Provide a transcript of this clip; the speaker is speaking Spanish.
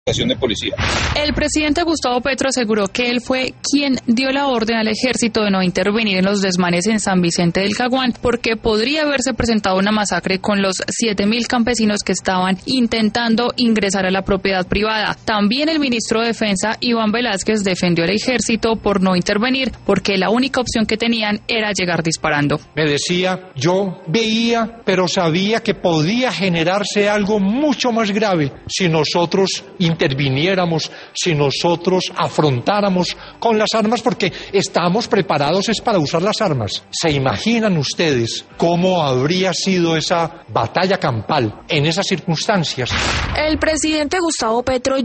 de policía. El presidente Gustavo Petro aseguró que él fue quien dio la orden al ejército de no intervenir en los desmanes en San Vicente del Caguán, porque podría haberse presentado una masacre con los 7.000 campesinos que estaban intentando ingresar a la propiedad privada. También el ministro de Defensa, Iván Velázquez, defendió al ejército por no intervenir, porque la única opción que tenían era llegar disparando. Me decía, yo veía, pero sabía que podía generarse algo mucho más grave si nosotros interviniéramos, si nosotros afrontáramos con las armas, porque estamos preparados es para usar las armas. ¿Se imaginan ustedes cómo habría sido esa batalla campal en esas circunstancias? El presidente Gustavo Petro